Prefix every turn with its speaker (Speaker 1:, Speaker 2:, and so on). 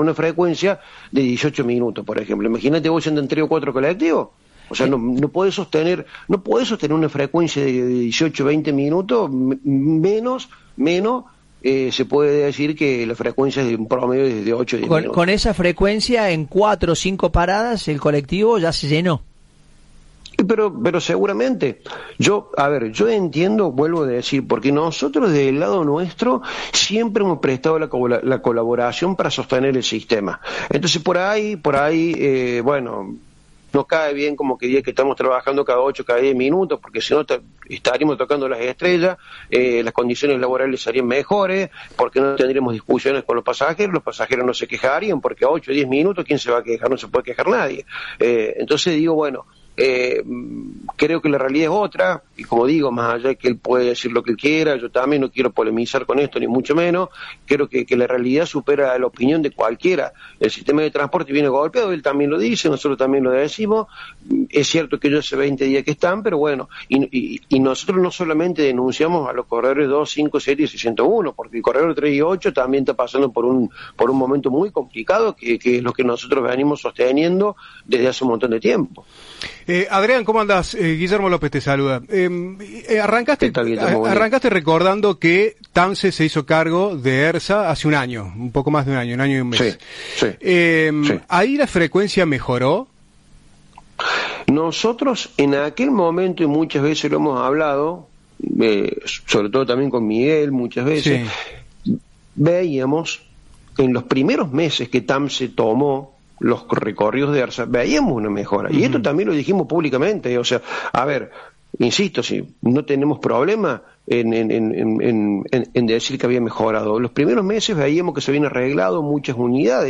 Speaker 1: una frecuencia de 18 minutos, por ejemplo. Imagínate vos yendo en 3 o 4 colectivos. O sea, no podés sostener una frecuencia de 18, 20 minutos, menos se puede decir que la frecuencia es de un promedio de 8 o 10 minutos.
Speaker 2: Con esa frecuencia, en 4 o 5 paradas, el colectivo ya se llenó.
Speaker 1: Pero seguramente, yo entiendo, vuelvo a decir, porque nosotros del lado nuestro siempre hemos prestado la colaboración para sostener el sistema. Entonces por ahí, bueno, no cae bien como que diga que estamos trabajando cada 8, cada 10 minutos, porque si no estaríamos tocando las estrellas, las condiciones laborales serían mejores, porque no tendríamos discusiones con los pasajeros no se quejarían, porque a 8 o 10 minutos, ¿quién se va a quejar? No se puede quejar nadie. Entonces digo, bueno, creo que la realidad es otra, y como digo, más allá de que él puede decir lo que él quiera, yo también no quiero polemizar con esto, ni mucho menos. Creo que la realidad supera la opinión de cualquiera. El sistema de transporte viene golpeado, él también lo dice, nosotros también lo decimos. Es cierto que ellos hace 20 días que están, pero bueno, y nosotros no solamente denunciamos a los corredores 2, 5, 7 y 601, porque el corredor 3 y 8 también está pasando por un momento muy complicado, que es lo que nosotros venimos sosteniendo desde hace un montón de tiempo.
Speaker 3: Adrián, ¿cómo andás? Guillermo López te saluda. Arrancaste recordando que TAMSE se hizo cargo de ERSA hace un año, un poco más de un año y un mes.
Speaker 1: Sí.
Speaker 3: ¿Ahí la frecuencia mejoró?
Speaker 1: Nosotros en aquel momento, y muchas veces lo hemos hablado, sobre todo también con Miguel, muchas veces, veíamos en los primeros meses que TAMSE tomó los recorridos de ERSA, veíamos una mejora. Y esto también lo dijimos públicamente. O sea, a ver, insisto, si no tenemos problema en decir que había mejorado. Los primeros meses veíamos que se habían arreglado muchas unidades.